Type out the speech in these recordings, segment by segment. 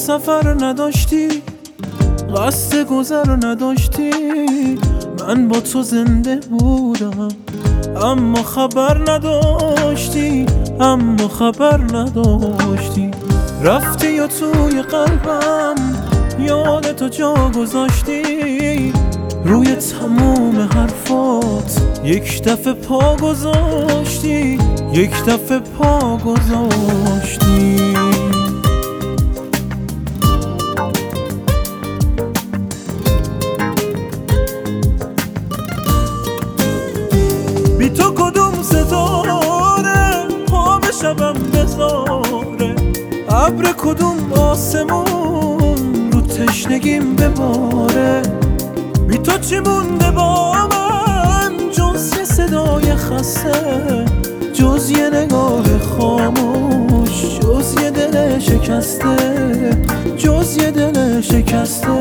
سفر نداشتی، قصد گذر نداشتی، من با تو زنده بودم اما خبر نداشتی، اما خبر نداشتی. رفتی و توی قلبم یادتو جا گذاشتی، روی تموم حرفات یک دفعه پا گذاشتی، یک دفعه پا گذاشتی. بی تو کدوم ستاره پا به شبم بذاره، ابر کدوم آسمون رو تشنگیم بباره. بی تو چی مونده با من جز یه صدای خسته، جز یه نگاه خاموش، جز یه دل شکسته، جز یه دل شکسته.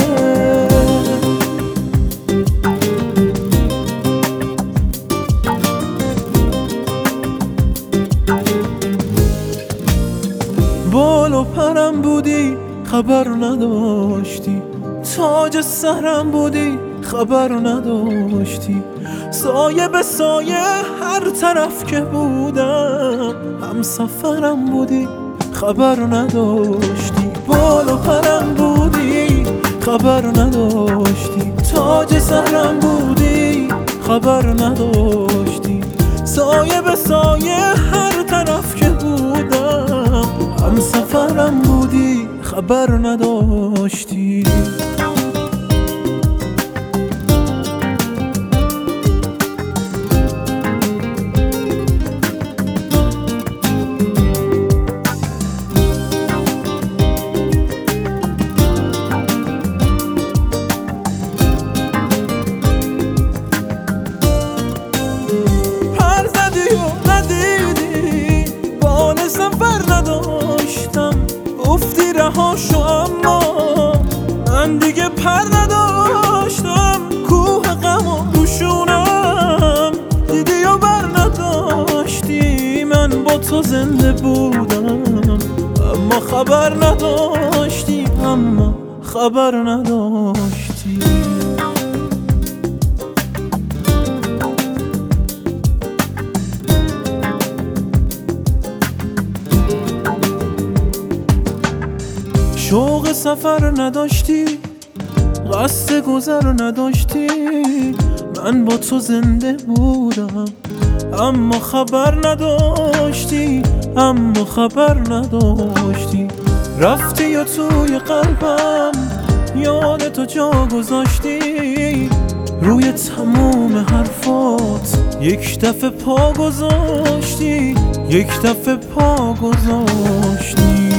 بال و پرم بودی خبر نداشتی، تاج سرم بودی خبر نداشتی، سایه به سایه هر طرف که بودم هم سفرم بودی خبر نداشتی. بال و پرم بودی خبر نداشتی، تاج سرم بودی خبر نداشتی، سایه به سایه هر طرف که بودم هم سفرم بودی خبر نداشتی. پر زدی و ندیدی بال سفر نداشتم، گفتی رهاشو اما من دیگه پر نداشتم. کوه غم و روشونم دیدی و بر نداشتی، من با تو زنده بودم اما خبر نداشتی، اما خبر نداشتی. شوق سفر نداشتی، قصد گذر نداشتی، من با تو زنده بودم اما خبر نداشتی، اما خبر نداشتی. رفتی و توی قلبم یادتو جا گذاشتی، روی تموم حرفات یک دفعه پا گذاشتی، یک دفعه پا گذاشتی.